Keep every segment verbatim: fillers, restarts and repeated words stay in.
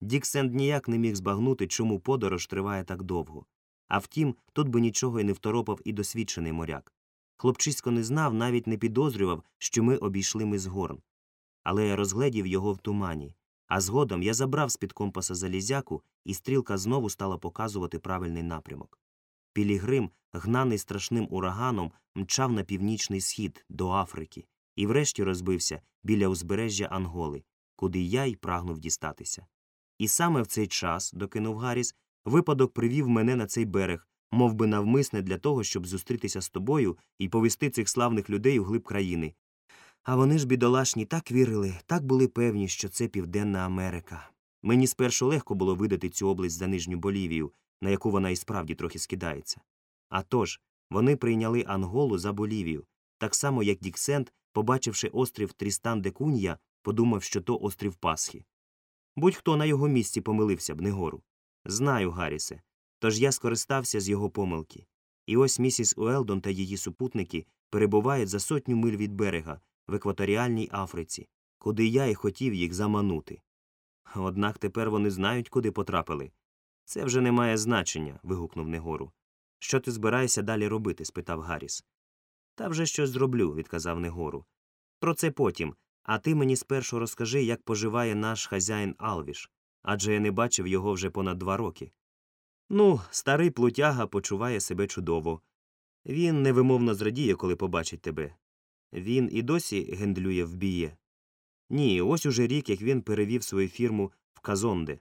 Дік Сенд ніяк не міг збагнути, чому подорож триває так довго. А втім, тут би нічого й не второпав і досвідчений моряк. Хлопчисько не знав, навіть не підозрював, що ми обійшли мис Горн. Але я розгледів його в тумані. А згодом я забрав з-під компаса залізяку, і стрілка знову стала показувати правильний напрямок. Пілігрим, гнаний страшним ураганом, мчав на північний схід, до Африки, і врешті розбився біля узбережжя Анголи, куди я й прагнув дістатися. І саме в цей час, докинув Гарріс, випадок привів мене на цей берег, мов би навмисне для того, щоб зустрітися з тобою і повести цих славних людей у глиб країни. А вони ж, бідолашні, так вірили, так були певні, що це Південна Америка. Мені спершу легко було видати цю область за Нижню Болівію, на яку вона і справді трохи скидається. А тож, вони прийняли Анголу за Болівію, так само, як Дік Сенд, побачивши острів Трістан-де-Кунья, подумав, що то острів Пасхи. Будь-хто на його місці помилився б, Негору. Знаю, Гаррісе. Тож я скористався з його помилки. І ось місіс Уелдон та її супутники перебувають за сотню миль від берега, в екваторіальній Африці, куди я і хотів їх заманути. Однак тепер вони знають, куди потрапили. Це вже не має значення, вигукнув Негору. Що ти збираєшся далі робити? Спитав Гарріс. Та вже щось зроблю, відказав Негору. Про це потім, а ти мені спершу розкажи, як поживає наш хазяїн Алвіш, адже я не бачив його вже понад два роки. Ну, старий плутяга почуває себе чудово. Він невимовно зрадіє, коли побачить тебе. Він і досі гендлює в Біє? Ні, ось уже рік, як він перевів свою фірму в Казонде.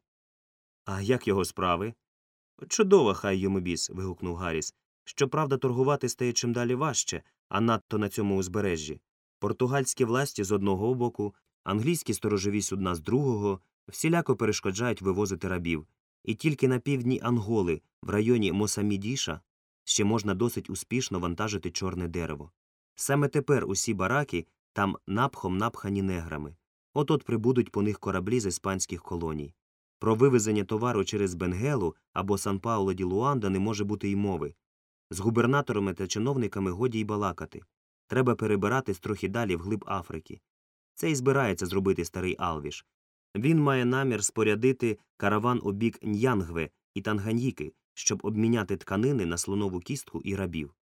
А як його справи? Чудово, хай йому біс, вигукнув Гарріс. Щоправда, торгувати стає чим далі важче, а надто на цьому узбережжі. Португальські власті з одного боку, англійські сторожові судна з другого всіляко перешкоджають вивозити рабів. І тільки на півдні Анголи, в районі Мосамідіша, ще можна досить успішно вантажити чорне дерево. Саме тепер усі бараки там напхом напхані неграми. От-от прибудуть по них кораблі з іспанських колоній. Про вивезення товару через Бенгелу або Сан-Пауло-ді-Луанда не може бути й мови. З губернаторами та чиновниками годі й балакати. Треба перебиратись трохи далі вглиб Африки. Це і збирається зробити старий Алвіш. Він має намір спорядити караван у бік Н'янгве і Танганьїки, щоб обміняти тканини на слонову кістку і рабів.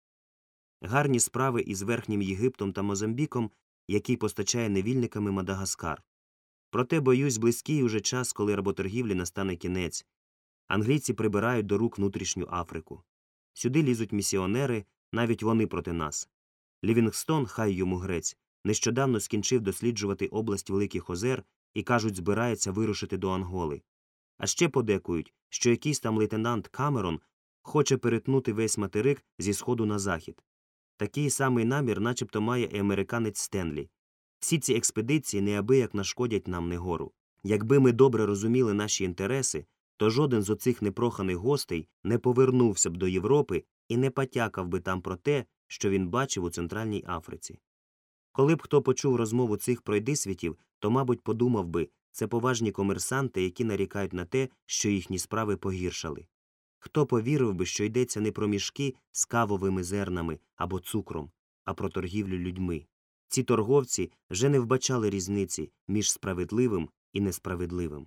Гарні справи із Верхнім Єгиптом та Мозамбіком, який постачає невільниками Мадагаскар. Проте, боюсь, близький уже час, коли работоргівлі настане кінець. Англійці прибирають до рук внутрішню Африку. Сюди лізуть місіонери, навіть вони проти нас. Лівінгстон, хай йому грець, нещодавно скінчив досліджувати область Великих озер і, кажуть, збирається вирушити до Анголи. А ще подекують, що якийсь там лейтенант Камерон хоче перетнути весь материк зі сходу на захід. Такий самий намір начебто має і американець Стенлі. Всі ці експедиції неабияк нашкодять нам, Негору. Якби ми добре розуміли наші інтереси, то жоден з оцих непроханих гостей не повернувся б до Європи і не потякав би там про те, що він бачив у Центральній Африці. Коли б хто почув розмову цих пройдисвітів, то, мабуть, подумав би, це поважні комерсанти, які нарікають на те, що їхні справи погіршали. Хто повірив би, що йдеться не про мішки з кавовими зернами або цукром, а про торгівлю людьми. Ці торговці вже не вбачали різниці між справедливим і несправедливим.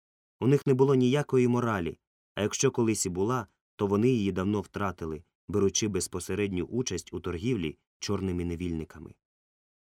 У них не було ніякої моралі, а якщо колись і була, то вони її давно втратили, беручи безпосередню участь у торгівлі чорними невільниками.